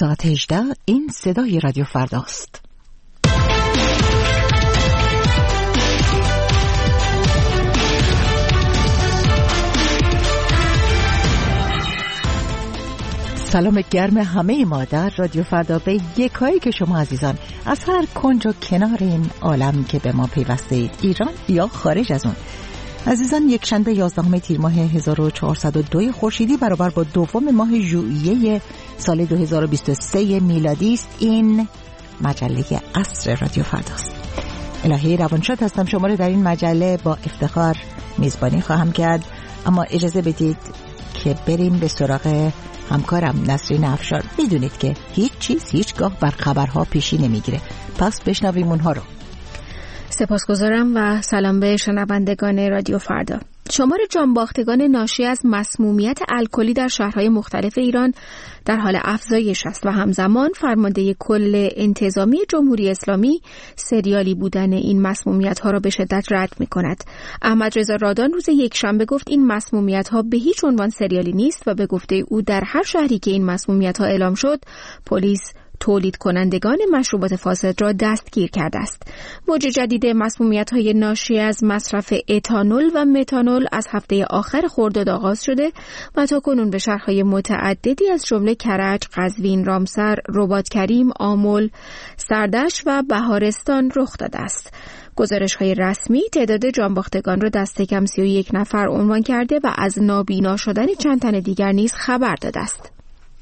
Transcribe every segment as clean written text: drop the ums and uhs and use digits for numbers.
ساعت 18 این صدای رادیو فرداست. سلام گرم همه ما در رادیو فردا به یکایی که شما عزیزان از هر کنج و کنار این عالم که به ما پیوسته اید، ایران یا خارج از اون. عزیزان، یک شنبه 11 تیر ماه 1402 خورشیدی برابر با دوم ماه ژوئیه سال 2023 میلادی است. این مجله عصر رادیو فرداست. الهی روانشاد هستم، شما رو در این مجله با افتخار میزبانی خواهم کرد، اما اجازه بدید که بریم به سراغ همکارم نسرین افشار. میدونید که هیچ چیز هیچگاه بر خبرها پیشی نمیگیره، پس بشنویم اونها رو. سپاسگزارم و سلام به شنوندگان رادیو فردا. شمار جانباختگان ناشی از مسمومیت الکلی در شهرهای مختلف ایران در حال افزایش است و همزمان فرمانده کل انتظامی جمهوری اسلامی سریالی بودن این مسمومیت‌ها را به شدت رد می‌کند. احمد رضا رادان روز یکشنبه گفت این مسمومیت‌ها به هیچ عنوان سریالی نیست و به گفته او در هر شهری که این مسمومیت‌ها اعلام شد، پلیس تولید کنندگان مشروبات فاسد را دستگیر کرده است. موج جدید مسمومیت‌های ناشی از مصرف اتانول و متانول از هفته آخر خرداد آغاز شده و تاکنون به شهرهای متعددی از جمله کرج، قزوین، رامسر، رباط‌کریم، آمل، سردش و بهارستان رخ داده است. گزارش‌های رسمی تعداد جانباختگان را دست کم 31 نفر عنوان کرده و از نابینا شدن چند تن دیگر نیز خبر داده است.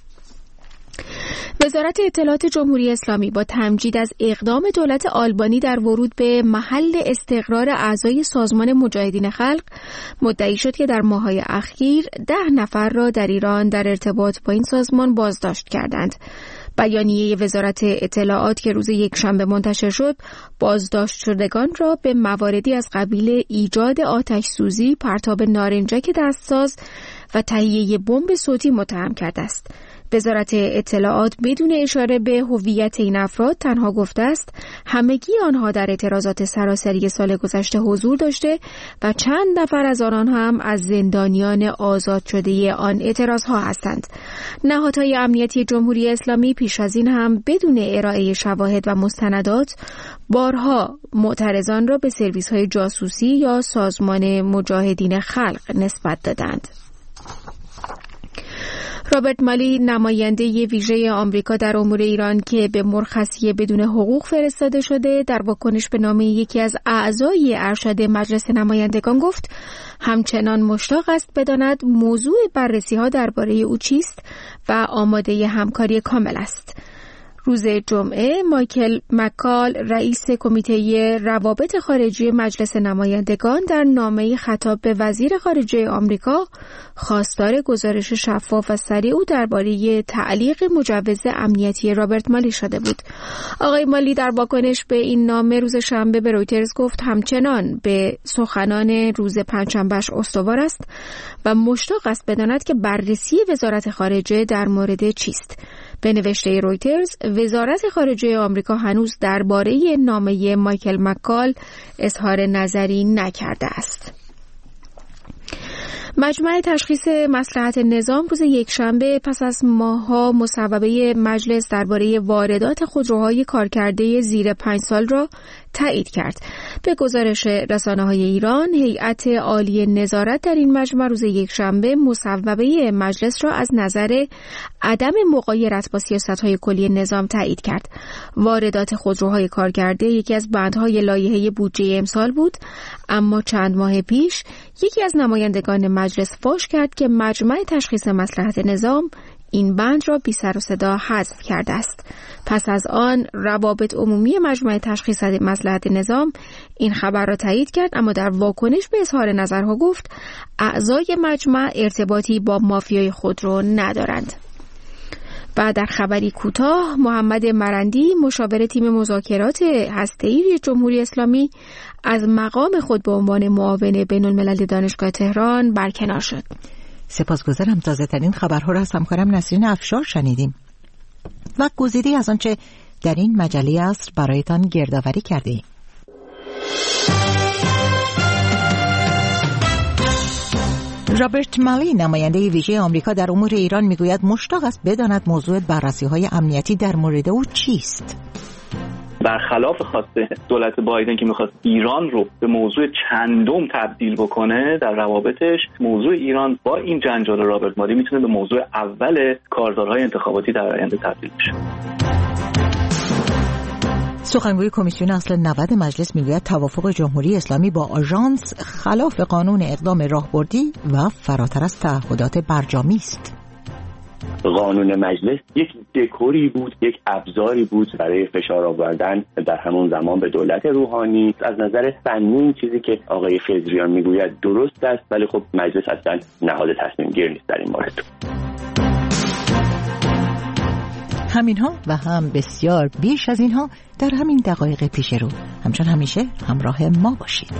وزارت اطلاعات جمهوری اسلامی با تمجید از اقدام دولت آلبانی در ورود به محل استقرار اعضای سازمان مجاهدین خلق مدعی شد که در ماه‌های اخیر 10 نفر را در ایران در ارتباط با این سازمان بازداشت کردند. بیانیه وزارت اطلاعات که روز یکشنبه منتشر شد، بازداشت شدگان را به مواردی از قبیل ایجاد آتش سوزی، پرتاب نارنجک دستساز و تهیه بمب صوتی متهم کرده است. وزارت اطلاعات بدون اشاره به هویت این افراد تنها گفته است همگی آنها در اعتراضات سراسری سال گذشته حضور داشته و چند نفر از آنان هم از زندانیان آزاد شده آن اعتراضها هستند. نهادهای امنیتی جمهوری اسلامی پیش از این هم بدون ارائه شواهد و مستندات بارها معترضان را به سرویس‌های جاسوسی یا سازمان مجاهدین خلق نسبت دادند. رابرت مالی، نماینده ویژه آمریکا در امور ایران که به مرخصی بدون حقوق فرستاده شده، در واکنش به نامه یکی از اعضای ارشد مجلس نمایندگان گفت همچنان مشتاق است بداند موضوع بررسی‌ها درباره او چیست و آماده همکاری کامل است. روز جمعه مایکل مکال، رئیس کمیته روابط خارجی مجلس نمایندگان، در نامه خطاب به وزیر خارجه آمریکا خواستار گزارش شفاف و سریع او درباره تعلیق مجوز امنیتی رابرت مالی شده بود. آقای مالی در واکنش به این نامه روز شنبه به رویترز گفت همچنان به سخنان روز پنجشنبهش استوار است و مشتاق است بداند که بررسی وزارت خارجه در مورد چیست. به نوشته رویترز، وزارت خارجه آمریکا هنوز درباره نامه مایکل مکال اظهار نظری نکرده است. مجمع تشخیص مصلحت نظام روز یکشنبه پس از ماه‌ها مصوبه مجلس درباره واردات خودروهای کارکرده زیر 5 سال را تایید کرد. به گزارش رسانه‌های ایران، هیئت عالی نظارت در این مجمع روز یکشنبه مصوبه مجلس را از نظر عدم مغایرت با سیاست‌های کلی نظام تایید کرد. واردات خودروهای کارکرده یکی از بندهای لایحه بودجه امسال بود، اما چند ماه پیش یکی از نمایندگان مجلس فاش کرد که مجمع تشخیص مصلحت نظام این بند را بی سر و صدا حذف کرده است. پس از آن روابط عمومی مجمع تشخیص مصلحت نظام این خبر را تایید کرد، اما در واکنش به اظهار نظرها گفت اعضای مجمع ارتباطی با مافیای خودرو ندارند. و در خبری کوتاه، محمد مرندی، مشاور تیم مذاکرات هسته‌ای جمهوری اسلامی، از مقام خود به عنوان معاون بین‌المللی دانشگاه تهران برکنار شد. سپاسگزارم. تازه ترین خبرها را از همکارم نسرین افشار شنیدیم و گزیده‌ای از آنچه در این مجله عصر برایتان گردآوری کردیم. رابرت مالی نماینده ویژه آمریکا در امور ایران میگوید مشتاق است بداند موضوع بررسی‌های امنیتی در مورد او چیست. برخلاف خواسته دولت بایدن که میخواست ایران رو به موضوع چندم تبدیل بکنه در روابطش، موضوع ایران با این جنجال رابرت مالی میتونه به موضوع اول کارزارهای انتخاباتی در آینده تبدیل بشه. سخنگوی کمیسیون اصل 90 مجلس میگوید توافق جمهوری اسلامی با آژانس خلاف قانون اقدام راهبردی و فراتر از تعهدات برجامی است. قانون مجلس یک دکوری بود، یک ابزاری بود برای فشار آوردن در همون زمان به دولت روحانی. از نظر فنی چیزی که آقای فضلیان میگوید درست است، ولی خب مجلس اصلا نهاد تصمیم گیر نیست در این مورد. همینها و هم بسیار بیش از اینها در همین دقایق پیش رو. همچون همیشه همراه ما باشید.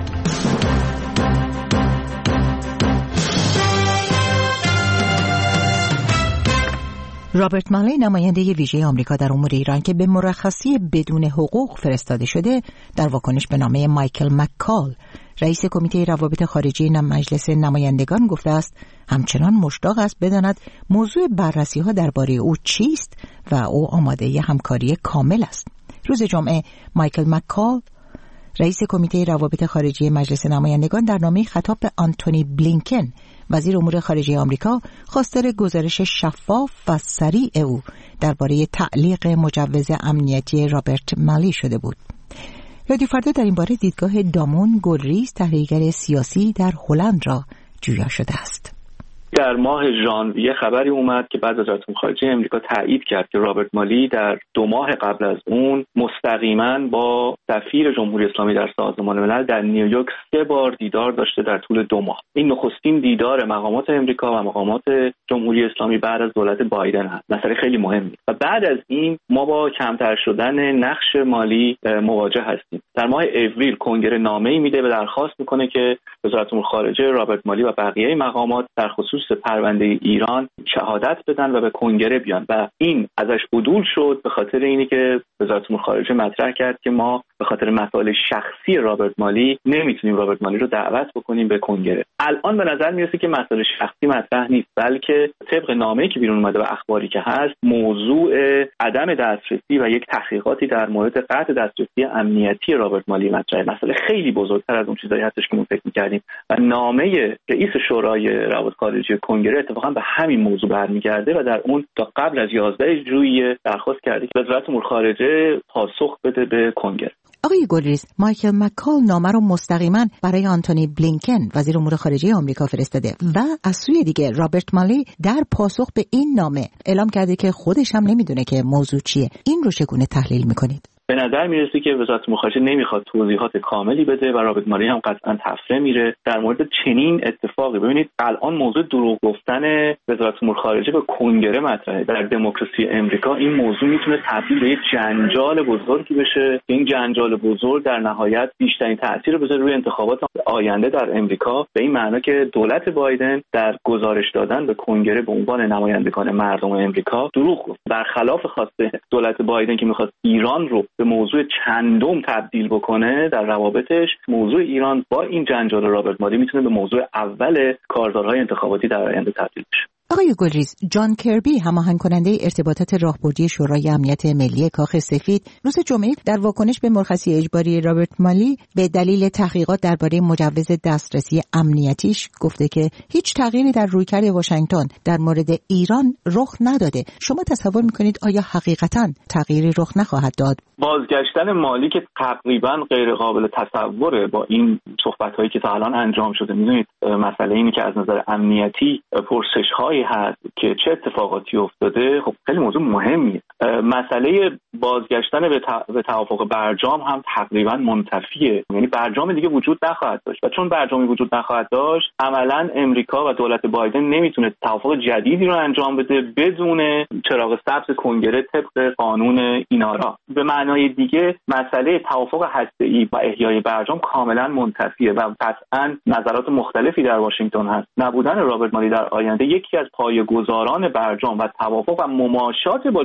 رابرت مالی نماینده ویژه آمریکا در امور ایران که به مرخصی بدون حقوق فرستاده شده، در واکنش به نامه مایکل مککال رئیس کمیته روابط خارجی مجلس نمایندگان گفته است همچنان مشتاق است بداند موضوع بررسی‌ها درباره او چیست و او آماده همکاری کامل است. روز جمعه مایکل مککال رئیس کمیته روابط خارجی مجلس نمایندگان در نامه خطاب به آنتونی بلینکن وزیر امور خارجه آمریکا خواستار گزارش شفاف و سریع او درباره تعلیق مجوز امنیتی رابرت مالی شده بود. رادیو فردا در این باره دیدگاه دامون گلریز تحلیلگر سیاسی در هلند را جویا شده است. در ماه ژانویه خبری اومد که بعد وزارت خارجه امریکا تایید کرد که رابرت مالی در 2 ماه قبل از اون مستقیما با سفیر جمهوری اسلامی در سازمان ملل در نیویورک 3 بار دیدار داشته در طول 2 ماه. این نخستین دیدار مقامات امریکا و مقامات جمهوری اسلامی بعد از دولت بایدن هست. مسئله خیلی مهمی. و بعد از این ما با کمتر شدن نقش مالی مواجه هستیم. در ماه اپریل کنگره نامه‌ای میده و درخواست میکنه که وزارت امور خارجه رابرت مالی و بقیه مقامات در خصوص پرونده ایران شهادت بدن و به کنگره بیان و این ازش عدول شد به خاطر اینی که وزارت امور خارجه مطرح کرد که ما به خاطر مسائل شخصی رابرت مالی نمیتونیم رابرت مالی رو دعوت بکنیم به کنگره. الان به نظر میرسه که مسائل شخصی مطرح نیست، بلکه طبق نامه‌ای که بیرون اومده و اخباری که هست موضوع عدم دسترسی و یک تحقیقاتی در مورد قطع دسترسی امنیتی رابرت مالی مطرحه. مسئله خیلی بزرگتر از اون چیزایی هستش که ما فکر می‌کردیم و نامه رئیس شورای روابط خارجی کنگره اتفاقا به همین موضوع برمیگرده و در اون تا قبل از 11 ژوئیه درخواست کرده که وزارت امور خارجه پاسخ بده به کنگره. آقای گلریز، مایکل مککال نامه رو مستقیما برای آنتونی بلینکن وزیر امور خارجه آمریکا فرستاده و از سوی دیگه رابرت مالی در پاسخ به این نامه اعلام کرده که خودش هم نمیدونه که موضوع چیه. این رو چگونه تحلیل میکنید؟ به نظر میرسه که وزارت امور خارجه نمیخواد توضیحات کاملی بده و رابرت مالی هم قطعا تفره میره در مورد چنین اتفاقی. ببینید الان موضوع دروغ گفتن وزارت امور خارجه به کنگره مطرحه. در دموکراسی امریکا این موضوع میتونه تبدیل به یک جنجال بزرگی بشه. این جنجال بزرگ در نهایت بیشترین تاثیر بذاره روی انتخابات آینده در امریکا، به این معنی که دولت بایدن در گزارش دادن به کنگره به عنوان نمایندگان مردم امریکا دروغ گفت. برخلاف خواسته دولت بایدن که میخواست ایران رو به موضوع چندم تبدیل بکنه در روابطش، موضوع ایران با این جنجال رابرت مالی میتونه به موضوع اول کارزارهای انتخاباتی در آینده تبدیل بشه. آقای گلریز، جان کربی هماهنگ کننده ارتباطات راهبردی شورای امنیت ملی کاخ سفید روز جمعه در واکنش به مرخصی اجباری رابرت مالی به دلیل تحقیقات درباره مجوز دسترسی امنیتیش گفته که هیچ تغییری در رویکرد واشنگتن در مورد ایران رخ نداده. شما تصور میکنید آیا حقیقتاً تغییری رخ نخواهد داد؟ بازگشتن مالی که تقریباً غیر قابل تصوره با این صحبت‌هایی که تا الان انجام شده. می‌دونید مسئله اینه که از نظر امنیتی پرسش‌هایی هست که چه اتفاقاتی افتاده. خب خیلی موضوع مهمیه. مسئله بازگشتن به توافق برجام هم تقریباً منتفیه، یعنی برجام دیگه وجود نخواهد داشت و چون برجامی وجود نخواهد داشت عملاً امریکا و دولت بایدن نمیتونه توافق جدیدی رو انجام بده بدون چراغ سبز کنگره طبق قانون اینارا. به معنای دیگه مسئله توافق هسته‌ای و احیای برجام کاملا منتفیه و قطعاً نظرات مختلفی در واشنگتن هست. نبودن رابرت مالی در آینده یکی از پایه‌گذاران برجام و توافق و مماشات با جمهوری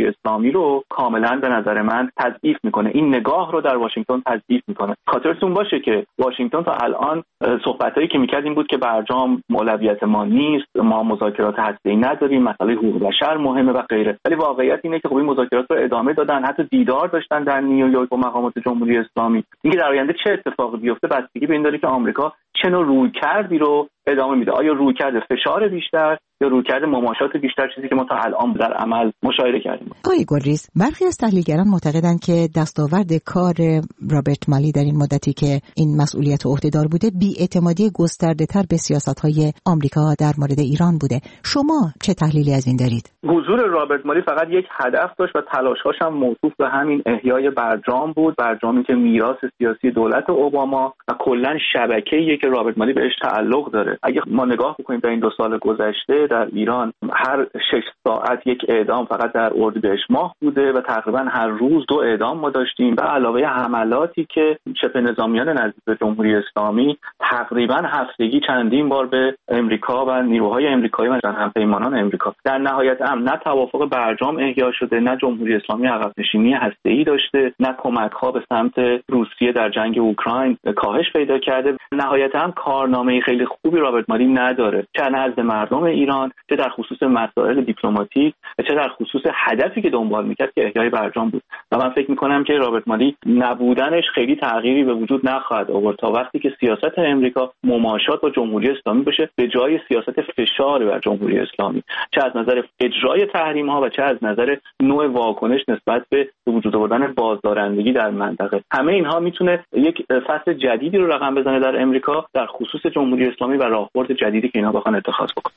اسلامی رو کاملا به نظر من تضعیف میکنه. این نگاه رو در واشنگتن تضعیف میکنه. خاطرتون باشه که واشنگتن تا الان صحبتایی که میکرد این بود که برجام اولویت ما نیست، ما مذاکرات هسته‌ای نداریم، مسئله حقوق بشر مهمه و غیره. ولی واقعیت اینه که خب این مذاکرات رو ادامه دادن، حتی دیدار داشتن در نیویورک با مقامات جمهوری اسلامی. اینکه در آینده چه اتفاقی بیفته بستگی به این داره که آمریکا چه نوع رویکردی رو ادامه میده. آیا رویکرد فشار بیشتر یا رویکرد مماشات بیشتر، چیزی که ما تا الان در عمل مشاهده کردیم. آقای گلریز، برخی از تحلیلگران معتقدند که دستاورد کار رابرت مالی در این مدتی که این مسئولیت عهدهدار بوده بی‌اعتمادی گسترده‌تر به سیاست‌های آمریکا در مورد ایران بوده. شما چه تحلیلی از این دارید؟ حضور رابرت مالی فقط یک هدف داشت و تلاش‌هاش هم موصوف به همین احیای برجام بود، برجامی که میراث سیاسی دولت اوباما و کلاً شبکه‌ایه که رابرت مالی بهش تعلق داره. اگه ما نگاه بکنیم در این 2 سال گذشته در ایران هر 6 ساعت یک اعدام فقط در اردیبهشت ماه بوده و تقریبا هر روز 2 اعدام ما داشتیم و علاوه حملاتی که شبه نظامیان نزدیک به جمهوری اسلامی تقریبا هفتگی چندین بار به امریکا و نیروهای امریکایی و همپیمانان امریکا. در نهایت نه توافق برجام احیا شده، نه جمهوری اسلامی عقب نشینی هسته‌ای داشته، نه کمک‌ها به سمت روسیه در جنگ اوکراین کاهش پیدا کرده. نهایت هم کارنامه خیلی خوبی رابرت مالی نداره، چه نزد مردم ایران، چه در خصوص مسائل دیپلماتیک، چه در خصوص هدفی که دنبال میکرد که احیای برجام بود. و من فکر میکنم که رابرت مالی نبودنش خیلی تغییری به وجود نخواهد آورد تا وقتی که سیاست امریکا مماشات با جمهوری اسلامی بشه به جای سیاست فشار بر جمهوری اسلامی، چه از نظر اجرای تحریم ها و چه از نظر نوع واکنش نسبت به وجود آوردن بازدارندگی در منطقه. همه اینها میتونه یک فصل جدیدی رو رقم بزنه در امریکا در خصوص جمهوری اسلامی و راهبرد جدیدی که اینا بخوان اتخاذ بکنن.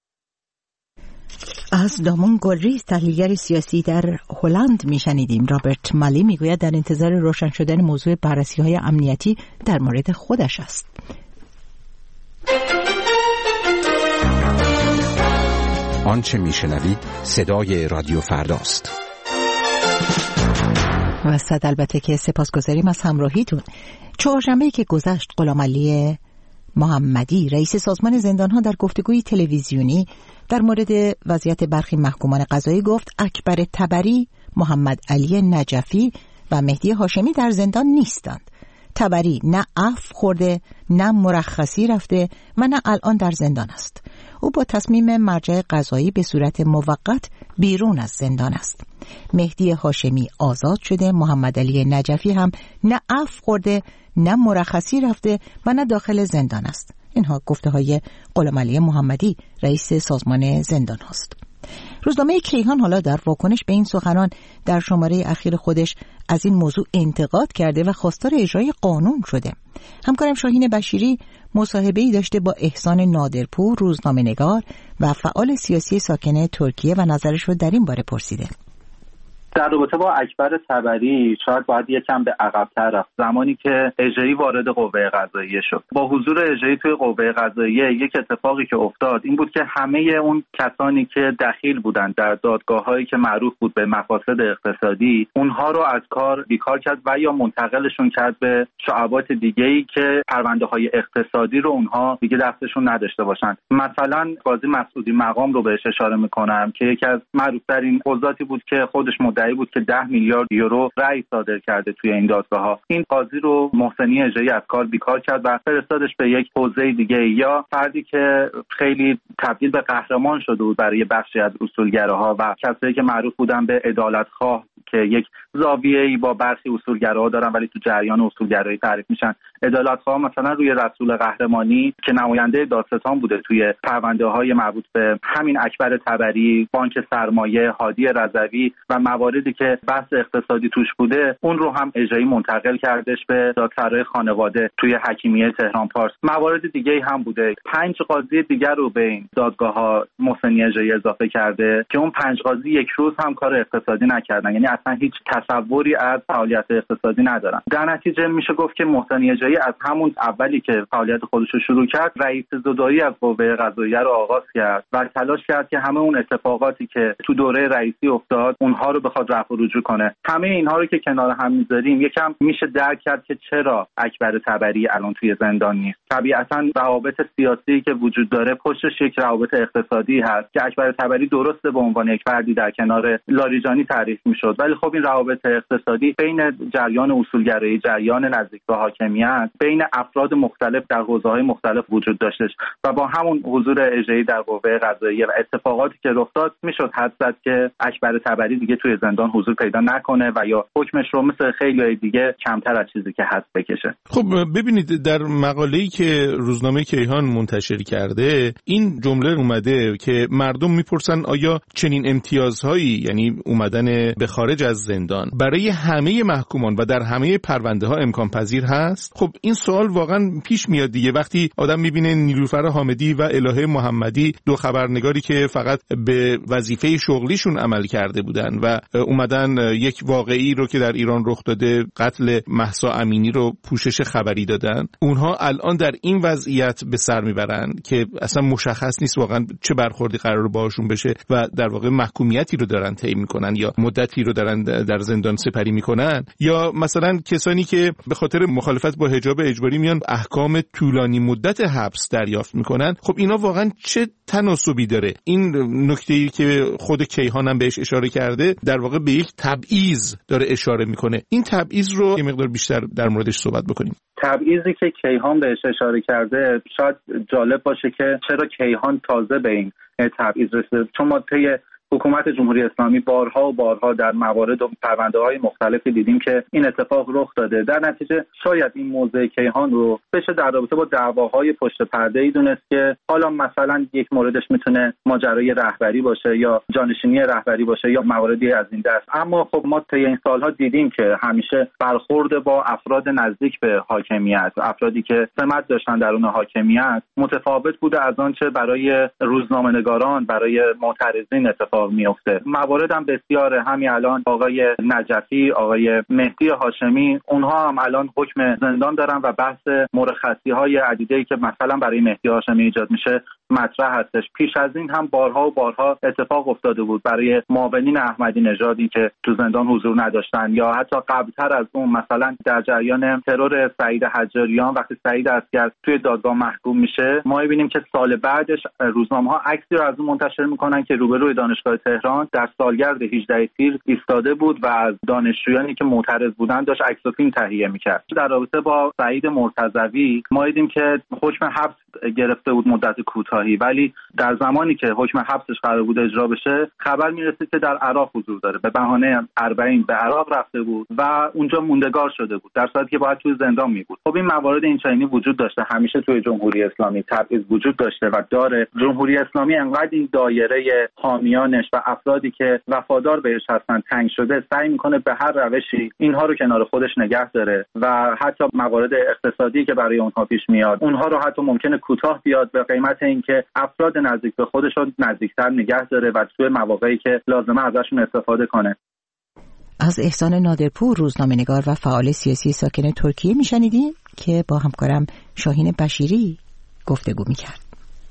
از دامون گلریز، تحلیلگر سیاسی در هلند میشنیدیم. رابرت مالی میگوید در انتظار روشن شدن موضوع بررسی‌های امنیتی در مورد خودش است. آنچه میشنوید صدای رادیو فرداست. و صد البته که سپاسگزاریم از همراهیتون. چهارشنبه که گذشت غلامعلی محمدی رئیس سازمان زندانها در گفتگوی تلویزیونی در مورد وضعیت برخی محکومان قضایی گفت اکبر طبری، محمد علی نجفی و مهدی هاشمی در زندان نیستند. طبری نه عفو خورده، نه مرخصی رفته و نه الان در زندان است. او با تصمیم مرجع قضایی به صورت موقت بیرون از زندان است. مهدی هاشمی آزاد شده، محمد علی نجفی هم نه عفو خورده، نه مرخصی رفته و نه داخل زندان است. اینها گفته های غلامعلی محمدی رئیس سازمان زندان هاست. روزنامه کیهان حالا در واکنش به این سخنان در شماره اخیر خودش از این موضوع انتقاد کرده و خواستار اجرای قانون شده. همکارم شاهین بشیری مصاحبه‌ای داشته با احسان نادرپور، روزنامه‌نگار و فعال سیاسی ساکن ترکیه و نظرش رو در این باره پرسیده. در رابطه با اکبر طبری شاید باید یکم به عقب‌تر رفت. زمانی که اجرایی وارد قوه قضاییه شد، با حضور اجرایی توی قوه قضاییه یک اتفاقی که افتاد این بود که همه اون کسانی که دخیل بودند در دادگاه‌هایی که معروف بود به مفاسد اقتصادی، اونها رو از کار بیکار کرد و یا منتقلشون کرد به شعبات دیگه‌ای که پرونده‌های اقتصادی رو اونها دیگه دستشون نداشته باشند. مثلا قاضی مسعودی مقام رو بهش اشاره می‌کنم که یکی از معروف‌ترین قضاتی بود که خودش مدعی بود که 10 میلیارد یورو رأی صادر کرده توی این دادگاه‌ها. این قاضی رو محسنی اجرایی از کار بیکار کرد و فرستادش به یک حوزه دیگه. یا فردی که خیلی تبدیل به قهرمان شده بود برای بخشی از اصولگراها و کسایی که معروف بودن به عدالت‌خواه که یک زاویه‌ای با برخی اصولگراها دارن ولی تو جریان اصولگرایی تعریف میشن. عدالت‌خواه مثلا روی رسول قهرمانی که نماینده دادستان بوده توی پرونده‌های مربوط به همین اکبر طبری، بانک سرمایه، هادی رضوی و مواردی که بحث اقتصادی توش بوده، اون رو هم اجرایی منتقل کردش به دادسرای خانواده توی حکیمیه تهران پارس. موارد دیگه هم بوده. 5 قاضی دیگر رو به این دادگاه‌ها محسنی اجرایی اضافه کرده که اون 5 قاضی یک روز هم کار اقتصادی نکردن، یعنی از اصلا هیچ تصوری از فعالیت اقتصادی ندارن. در نتیجه میشه گفت که محسن اجایی از همون اولی که فعالیت خودش رو شروع کرد رئیس زدایی از قوه قضاییه رو آغاز کرد و تلاش کرد که همه اون اتفاقاتی که تو دوره رئیسی افتاد اونها رو بخواد رفع و رجوع کنه. همه اینها رو که کنار هم میذاریم یکم میشه درک کرد که چرا اکبر طبری الان توی زندان نیست. طبیعتاً روابط سیاسی که وجود داره پشتش یک روابط اقتصادی هست که اکبر طبری درسته به عنوان یک فردی در کنار لاریجانی تعریف میشد، ولی خب این روابط اقتصادی بین جریان اصولگرایی، جریان نزدیک به حاکمیت، بین افراد مختلف در حوزه‌های مختلف وجود داشتش و با همون حضور اجایی در قوه قضاییه و اتفاقاتی که رخ داد میشد حدس زد که اکبر طبری دیگه توی زندان حضور پیدا نکنه و یا حکمش رو مثل خیلی‌های دیگه کمتر از چیزی که هست بکشه. خب ببینید در مقاله‌ای که روزنامه کیهان منتشر کرده این جمله اومده که مردم میپرسن آیا چنین امتیازهایی، یعنی اومدن به خارج از زندان، برای همه محکومان و در همه پرونده ها امکان پذیر هست؟ خب این سوال واقعا پیش میاد دیگه وقتی آدم میبینه نیلوفر حامدی و الهه محمدی، دو خبرنگاری که فقط به وظیفه شغلیشون عمل کرده بودن و اومدن یک واقعی رو که در ایران رخ داده، قتل مهسا امینی رو پوشش خبری دادن، اونها الان در این وضعیت به سر میبرن که اصلا مشخص نیست واقعا چه برخوردی قرار باهاشون بشه و در واقع محکومیتی رو دارن طی میکنن یا مدتی رو دارن در زندان سپری میکنن، یا مثلا کسانی که به خاطر مخالفت با حجاب اجباری میان احکام طولانی مدت حبس دریافت میکنن. خب اینا واقعا چه تناسبی داره؟ این نکته‌ای که خود کیهان هم بهش اشاره کرده در واقع به یک تبعیض داره اشاره میکنه. این تبعیض رو یه مقدار بیشتر در موردش صحبت بکنیم. تبعیضی که کیهان بهش اشاره کرده شاید جالب باشه که چرا کیهان تازه به این تبعیض رسید، چون ما طی حکومت جمهوری اسلامی بارها و بارها در موارد و پرونده‌های مختلفی دیدیم که این اتفاق رخ داده. در نتیجه شاید این موضوع کیهان رو بشه در رابطه با دعواهای پشت پرده‌ای دونست که حالا مثلا یک موردش میتونه ماجرای رهبری باشه یا جانشینی رهبری باشه یا مواردی از این دست. اما خب ما طی این سالها دیدیم که همیشه برخورد با افراد نزدیک به حاکمیت، افرادی که سمت داشتن درون حاکمیت، متفاوت بوده از آنچه برای روزنامه‌نگاران، برای معترضین اتفاق میفته. موارد هم بسیاره. همین الان آقای نجفی، آقای مهدی هاشمی، اونها هم الان حکم زندان دارن و بحث مرخصی‌های عدیده‌ای که مثلا برای مهدی هاشمی ایجاد میشه مطرح هستش. پیش از این هم بارها و بارها اتفاق افتاده بود برای معاونین احمدی نژادی که تو زندان حضور نداشتن، یا حتی قبلتر از اون مثلا در جریان ترور سعید حجاریان وقتی سعید عسکر توی دادگاه محکوم میشه، ما می‌بینیم که سال بعدش روزنامه‌ها عکسی رو از اون منتشر می‌کنن که روبروی دانشگاه تهران در سالگرد 18 تیر ایستاده بود و از دانشجویانی که معترض بودن داشت عکس و فیلم تهیه می‌کرد. در رابطه با سعید مرتضوی ما دیدیم که حکم حبس گرفته بود مدت کوتاهی، ولی در زمانی که حکم حبسش قرار بود اجرا بشه خبر میرسید که در عراق حضور داره. به بهانه 40 به عراق رفته بود و اونجا موندگار شده بود در صورتی که باید توی زندان می بود. خب این موارد اینچنینی وجود داشته، همیشه توی جمهوری اسلامی تبعیض وجود داشته و داره. جمهوری اسلامی انقدر این دایره حامیانش و افرادی که وفادار بهش هستن تنگ شده، سعی میکنه به هر روشی اینها رو کنار خودش نگه داره و حتی موارد اقتصادی که برای اونها پیش میاد اونها رو حتی ممکنه کوتاه بیاد به قیمت اینکه افراد نزدیک به خودش رو نزدیکتر نگه داره و توی مواقعی که لازمه ازشون استفاده کنه. از احسان نادرپور، روزنامه‌نگار و فعال سیاسی ساکن ترکیه میشنیدیم که با همکارم شاهین بشیری گفتگو میکرد.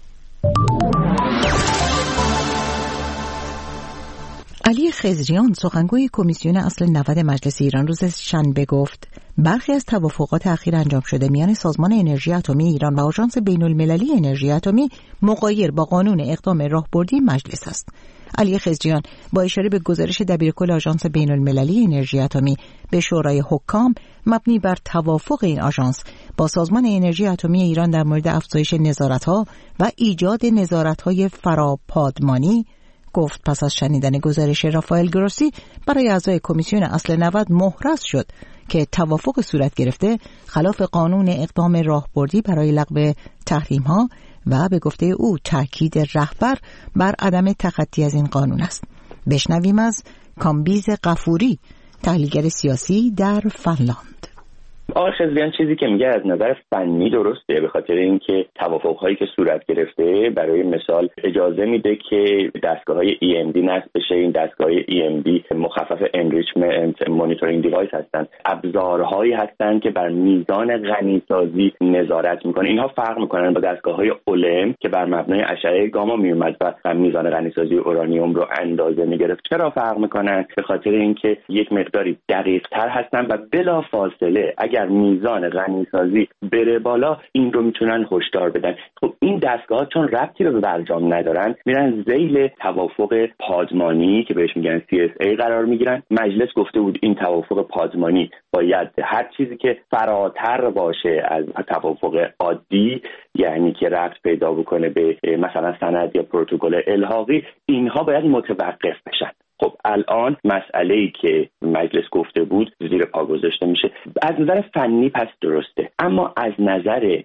علی خضریان، سخنگوی کمیسیون اصل 90 مجلس ایران، روز شنبه گفت برخی از توافقات اخیر انجام شده میان سازمان انرژی اتمی ایران و آژانس بین‌المللی انرژی اتمی مغایر با قانون اقدام راهبردی مجلس است. علی خضریان با اشاره به گزارش دبیرکل آژانس بین‌المللی انرژی اتمی به شورای حکام مبنی بر توافق این آژانس با سازمان انرژی اتمی ایران در مورد افزایش نظارت‌ها و ایجاد نظارت‌های فراپادمانی گفت پس از شنیدن گزارش رافائل گروسی برای اعضای کمیسیون اصل 90 محرز شد که توافق صورت گرفته خلاف قانون اقدام راهبردی برای لغو تحریم‌ها و به گفته او تاکید رهبر بر عدم تخطی از این قانون است. بشنویم از کامبیز غفوری، تحلیلگر سیاسی در فنلاند. آقای خضریان چیزی که میگه از نظر فنی درسته، به خاطر اینکه توافق‌هایی که صورت گرفته برای مثال اجازه میده که دستگاه‌های EMD نصب بشه. این دستگاه‌های EMD مخفف Enrichment Monitoring Device هستن، ابزارهایی هستن که بر میزان غنیسازی نظارت میکنه. اینها فرق میکنن با دستگاه‌های اولم که بر مبنای اشعه گاما میومد و میزان غنیسازی اورانیوم رو اندازه میگرفت. چرا فرق میکنن؟ به خاطر اینکه یک مقداری دقیق‌تر هستن و بلافاصله اگر میزان غنیسازی بره بالا این رو میتونن هشدار بدن. خب این دستگاه چون ربطی به برجام ندارن، میرن ذیل توافق پادمانی که بهش میگن CSA قرار میگیرن. مجلس گفته بود این توافق پادمانی باید هر چیزی که فراتر باشه از توافق عادی، یعنی که ربط پیدا بکنه به مثلا سند یا پروتکل الحاقی، اینها باید متوقف بشن. خب الان مسئله‌ای که مجلس گفته بود زیر پا گذاشته میشه. از نظر فنی پس درسته، اما از نظر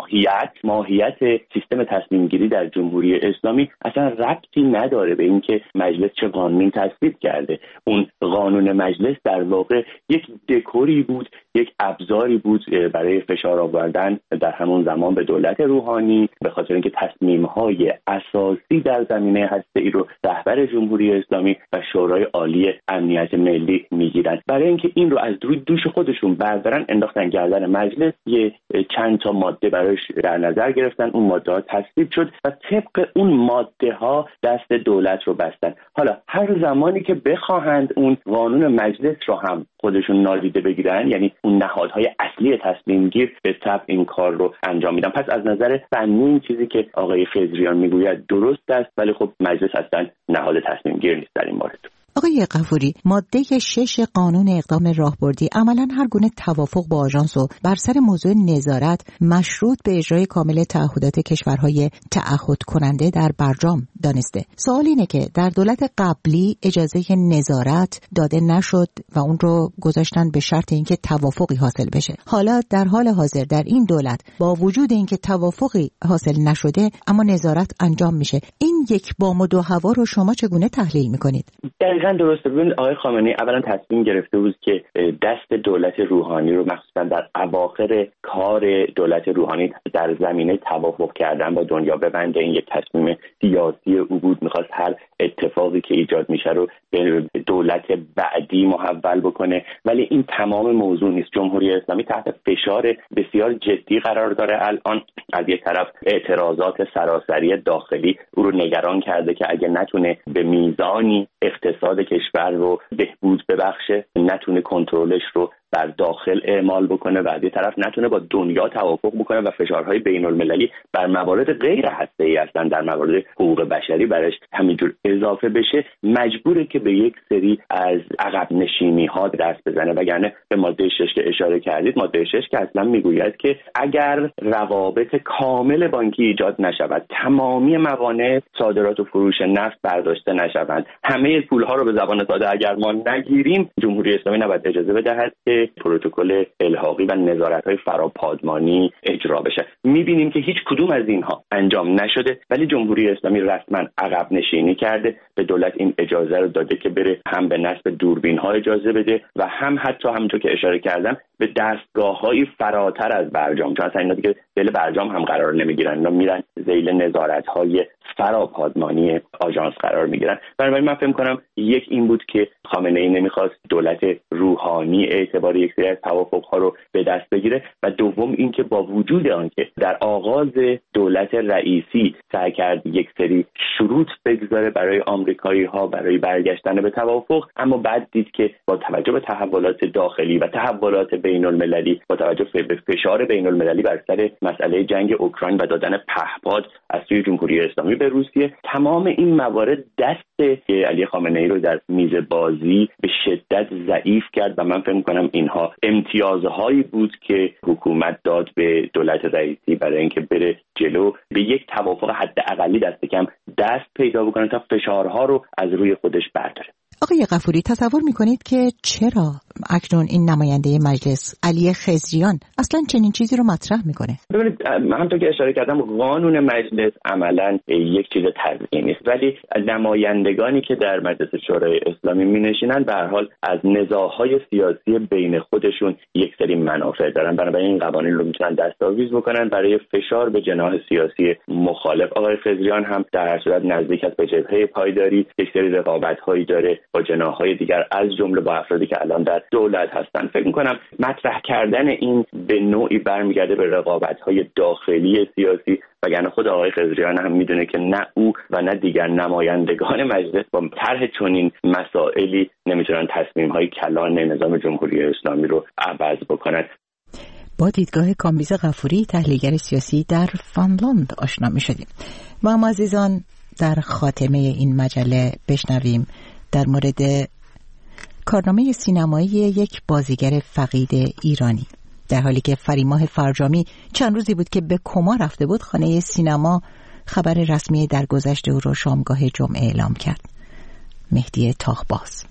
ماهیت سیستم تصمیم گیری در جمهوری اسلامی اصلا ربطی نداره به اینکه مجلس چه قانونی تصویب کرده. اون قانون مجلس در واقع یک دکوری بود، یک ابزاری بود برای فشار آوردن در همون زمان به دولت روحانی، به خاطر اینکه تصمیم‌های اساسی در زمینه هسته‌ای رو رهبر جمهوری اسلامی و شورای عالی امنیت ملی میگیرن. برای اینکه این رو از روی دوش خودشون بردارن انداختن گردن مجلس، یه چند تا ماده براش در نظر گرفتن، اون ماده ها تصویب شد و طبق اون ماده ها دست دولت رو بستن. حالا هر زمانی که بخواهند اون قانون مجلس رو هم خودشون نادیده بگیرن، یعنی اون نهادهای اصلی تصمیم گیر به طبع این کار رو انجام میدن. پس از نظر فنی چیزی که آقای خضریان میگوید درست است، ولی خب مجلس اصلا نهاد تصمیم گیر نیست در این مورد. آقای غفوری، ماده 6 قانون اقدام راهبردی عملاً هر گونه توافق با آژانس و بر سر موضوع نظارت مشروط به اجرای کامل تعهدات کشورهای تعهد کننده در برجام دانسته. سوال اینه که در دولت قبلی اجازه نظارت داده نشد و اون رو گذاشتن به شرط اینکه توافقی حاصل بشه. حالا در حال حاضر در این دولت با وجود اینکه توافقی حاصل نشده اما نظارت انجام میشه، این یک بام و دو هوا رو شما چگونه تحلیل میکنید؟ دقیقاً درسته. ببینید آقای خامنه‌ای اولا تصمیم گرفته بود که دست دولت روحانی رو مخصوصا در اواخر کار دولت روحانی در زمینه توافق کردن با دنیا ببنده. این یک تصمیم سیاسی او بود، می‌خواست هر اتفاقی که ایجاد میشه رو به دولت بعدی محول بکنه، ولی این تمام موضوع نیست. جمهوری اسلامی تحت فشار بسیار جدی قرار داره. الان از یک طرف اعتراضات سراسری داخلی او رو نگران کرده که اگه نتونه به میزانی اقتصاد کشور رو بهبود ببخشه، نتونه کنترلش رو بر داخل اعمال بکنه و از یه طرف نتونه با دنیا توافق بکنه و فشارهای بین المللی بر موارد غیر هسته‌ای هستن، در موارد حقوق بشری برش همینجور اضافه بشه، مجبوره که به یک سری از عقب نشینی ها دست بزنه. وگرنه به ماده 6 که اشاره کردید، ماده 6 که اصلا میگوید که اگر روابط کامل بانکی ایجاد نشود، تمامی موانع صادرات و فروش نفت برداشته نشوند، همه پولها رو به زبان ساده اگر ما نگیریم، جمهوری اسلامی نباید اجازه بدهد که پروتکل الحاقی و نظارت‌های فراپادمانی اجرا بشه. می‌بینیم که هیچ کدوم از اینها انجام نشده، ولی جمهوری اسلامی رسما عقب نشینی کرده، به دولت این اجازه رو داده که بره هم به نصب دوربین‌ها اجازه بده و هم حتی همونطور که اشاره کردم به دستگاه‌های فراتر از برجام، چون اصلا اینا دیگه دل برجام هم قرار نمیگیرن، اینا میرن ذیل نظارت‌های فراپادمانی آژانس قرار میگیرن. بنابراین من فکر می‌کنم یک این بود که خامنه‌ای نمی‌خواست دولت روحانی اعتبار یک سری از توافق‌ها رو به دست بگیره و دوم اینکه با وجود آنکه در آغاز دولت رئیسی سعی کرد یک سری شروط بگذاره برای آمریکایی‌ها برای برگشتن به توافق، اما بعد دید که با توجه به تحولات داخلی و تحولات بین‌المللی، با توجه به فشار بین‌المللی بر سر مسئله جنگ اوکراین و دادن پهپاد از سوی جمهوری اسلامی به روسیه، تمام این موارد دست علی خامنه‌ای رو در میز بازی به شدت ضعیف کرد و من فکر می‌کنم اینها امتیازهایی بود که حکومت داد به دولت رئیسی برای اینکه بره جلو، به یک توافق حداقلی دست کم دست پیدا بکنه تا فشارها رو از روی خودش برداره. آقای غفوری، تصور میکنید که چرا اکنون این نماینده مجلس علی خضریان اصلا چنین چیزی رو مطرح میکنه؟ ببینید، همونطور که اشاره کردم قانون مجلس عملاً یک چیز تزیینی است، ولی نمایندگانی که در مجلس شورای اسلامی می‌نشینن به هر حال از نزاع‌های سیاسی بین خودشون یک سری منافع دارن، بنابراین این قوانین رو میتونن دستاویز بکنن برای فشار به جناح سیاسی مخالف. آقای خضریان هم در هر صورت نزدیک است به جبهه پایداری، یک سری رقابت‌هایی داره با جناح‌های دیگر از جمله با افرادی که الان در دولت هستن. فکر می‌کنم مطرح کردن این به نوعی برمیگرده به رقابت‌های داخلی سیاسی، وگرنه خود آقای خضریان هم میدونه که نه او و نه دیگر نمایندگان مجلس با طرح چنین مسائلی نمیتونن تصمیم‌های کلان نظام جمهوری اسلامی رو عوض بکنن. با دیدگاه کامبیز غفوری، تحلیلگر سیاسی در فنلاند آشنا می‌شدیم. و ما عزیزان در خاتمه این مجله بشنویم در مورد کارنامه سینمایی یک بازیگر فقید ایرانی. در حالی که فریماه فرجامی چند روزی بود که به کما رفته بود، خانه سینما خبر رسمی درگذشت او را شامگاه جمعه اعلام کرد. مهدی تاخباز.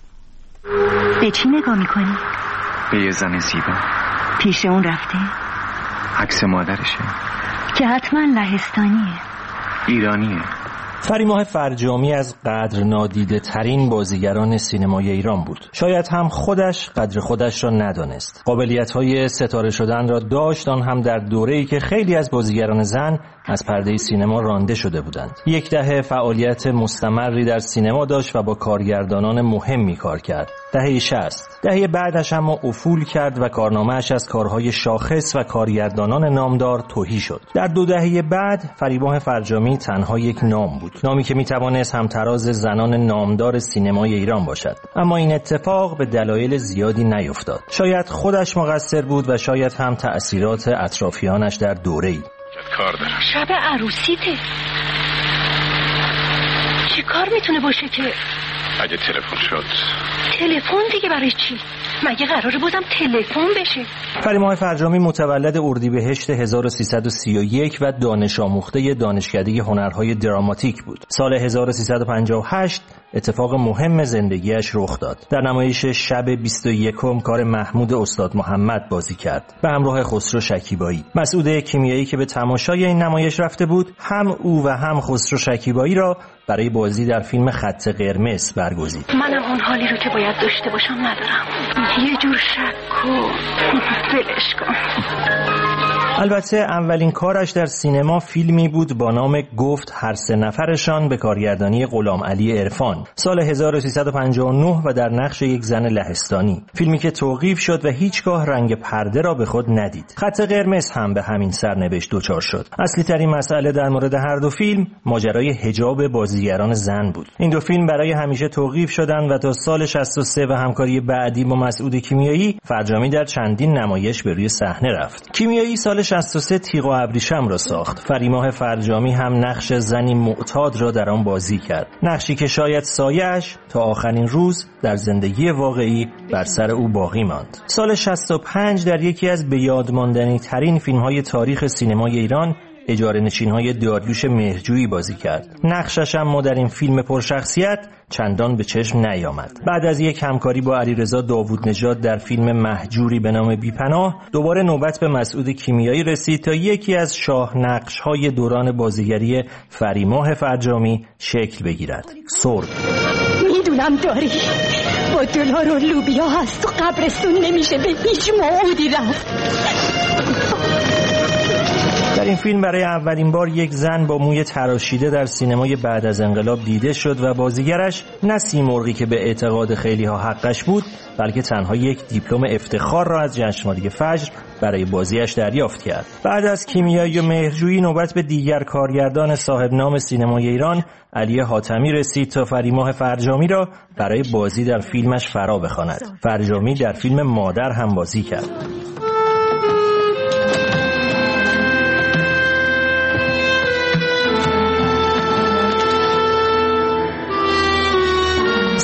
به چی نگاه میکنی؟ به یه زن زیبا. پیش اون رفته؟ عکس مادرشه که حتما لهستانیه. ایرانیه. فریماه فرجامی از قدر نادیده ترین بازیگران سینمای ایران بود. شاید هم خودش قدر خودش را ندانست. قابلیت‌های ستاره شدن را داشت، آن هم در دوره‌ای که خیلی از بازیگران زن از پرده سینما رانده شده بودند. یک دهه فعالیت مستمری در سینما داشت و با کارگردانان مهمی کار کرد. دهه 60. دهه بعدش اما افول کرد و کارنامه‌اش از کارهای شاخص و کارگردانان نامدار تهی شد. در 2 دهه بعد فریماه فرجامی تنها یک نام بود، نامی که میتوانست همتراز زنان نامدار سینمای ایران باشد. اما این اتفاق به دلایل زیادی نیفتاد. شاید خودش مقصر بود و شاید هم تأثیرات اطرافیانش در دوره‌ای. کار دارم. شب عروسیته. چی کار میتونه باشه که اگه تلفن شد؟ تلفن دیگه برای چی؟ مگه قراره بازم تلفن بشه؟ فریماه فرجامی متولد اردیبهشت 1331 و دانش آموخته دانشکده هنرهای دراماتیک بود. سال 1358 اتفاق مهم زندگیش رخ داد. در نمایش شب 21 کار محمود استاد محمد بازی کرد به همراه خسرو شکیبایی. مسعود کیمیایی که به تماشای این نمایش رفته بود، هم او و هم خسرو شکیبایی را برای بازی در فیلم خط قرمز برگزید. منم اون حالی رو که باید داشته باشم ندارم. یه جور شک و ولش کن. البته اولین کارش در سینما فیلمی بود با نام گفت هر 3 نفرشان به کارگردانی غلام علی عرفان سال 1359 و در نقش یک زن لهستانی، فیلمی که توقیف شد و هیچگاه رنگ پرده را به خود ندید. خط قرمز هم به همین سرنوشت دچار شد. اصلی ترین مسئله در مورد هر دو فیلم ماجرای حجاب بازیگران زن بود. این 2 فیلم برای همیشه توقیف شدند و تا سال 63 و همکاری بعدی با مسعود کیمیایی، فرجامی در چندین نمایش به روی صحنه رفت. کیمیایی سال 63 تیغ و ابریشم را ساخت. فریماه فرجامی هم نقش زنی معتاد را در آن بازی کرد، نقشی که شاید سایه‌اش تا آخرین روز در زندگی واقعی بر سر او باقی ماند. سال 65 در یکی از به یاد ماندنی ترین فیلم‌های تاریخ سینمای ایران، اجاره نشین‌های داریوش مهرجویی بازی کرد. نقشش اما در این فیلم پرشخصیت چندان به چشم نیامد. بعد از یک همکاری با علیرضا داوود نژاد در فیلم مهجوری به نام بی‌پناه، دوباره نوبت به مسعود کیمیایی رسید تا یکی از شاه نقش‌های دوران بازیگری فریماه فرجامی شکل بگیرد. سرب. میدونم داری با دلار و لوبیا هست و قبرستون نمیشه به هیچ موعودی رفت. در این فیلم برای اولین بار یک زن با موی تراشیده در سینمای بعد از انقلاب دیده شد و بازیگرش نه سیمرغی که به اعتقاد خیلی ها حقش بود، بلکه تنها یک دیپلم افتخار را از جشنواره فجر برای بازیش دریافت کرد. بعد از کیمیایی و مهرجویی نوبت به دیگر کارگردان صاحب نام سینمای ایران، علی حاتمی رسید تا فریماه فرجامی را برای بازی در فیلمش فرا بخواند. فرجامی در فیلم مادر هم بازی کرد.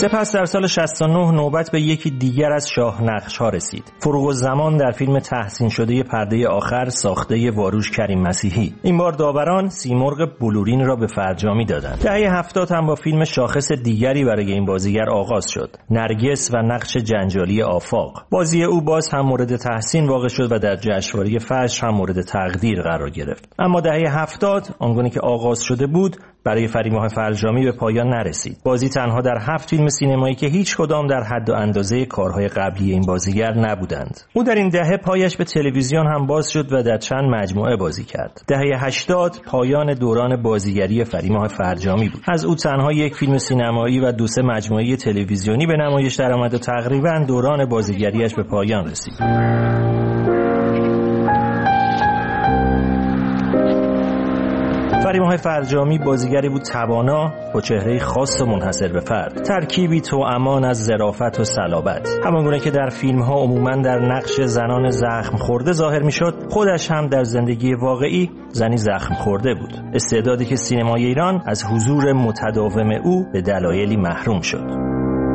سپس در سال 69 نوبت به یکی دیگر از شاه نقش‌ها رسید. فروغ‌الزمان در فیلم تحسین شده پرده آخر ساخته واروش کریم مسیحی. این بار داوران سیمرغ بلورین را به فرجامی دادند. دهه 70 هم با فیلم شاخص دیگری برای این بازیگر آغاز شد. نرگس و نقش جنجالی آفاق. بازی او باز هم مورد تحسین واقع شد و در جشنواره فجر هم مورد تقدیر قرار گرفت. اما دهه 70 آنگونه که آغاز شده بود برای فریماه فرجامی به پایان نرسید. بازی تنها در 7 فیلم سینمایی که هیچ کدام در حد و اندازه کارهای قبلی این بازیگر نبودند. او در این دهه پایش به تلویزیون هم باز شد و در چند مجموعه بازی کرد. دهه 80 پایان دوران بازیگری فریماه فرجامی بود. از او تنها یک فیلم سینمایی و 2-3 مجموعه تلویزیونی به نمایش درآمد و تقریباً دوران بازیگریش به پایان رسید. فریماه فرجامی بازیگری بود توانا با چهره خاص و منحصر به فرد، ترکیبی توامان از ظرافت و صلابت. همانگونه که در فیلم‌ها عموماً در نقش زنان زخم خورده ظاهر می‌شد، خودش هم در زندگی واقعی زنی زخم خورده بود. استعدادی که سینمای ایران از حضور متداوم او به دلایلی محروم شد.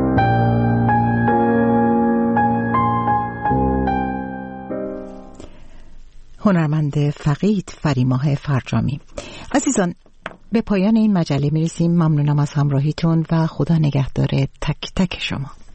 هنرمند فقید فریماه فرجامی. عزیزان، به پایان این مجله میرسیم. ممنونم از همراهیتون و خدا نگهدار تک تک شما.